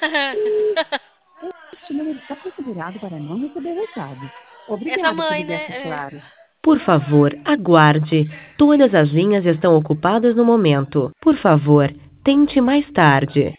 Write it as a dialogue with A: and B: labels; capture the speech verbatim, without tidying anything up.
A: Este número está configurado para não receber recado.
B: Essa
A: Obrigado por
B: mãe,
A: ligar
B: né?
A: para
B: É.
A: Claro.
C: Por favor, aguarde. Todas as linhas estão ocupadas no momento. Por favor, tente mais tarde.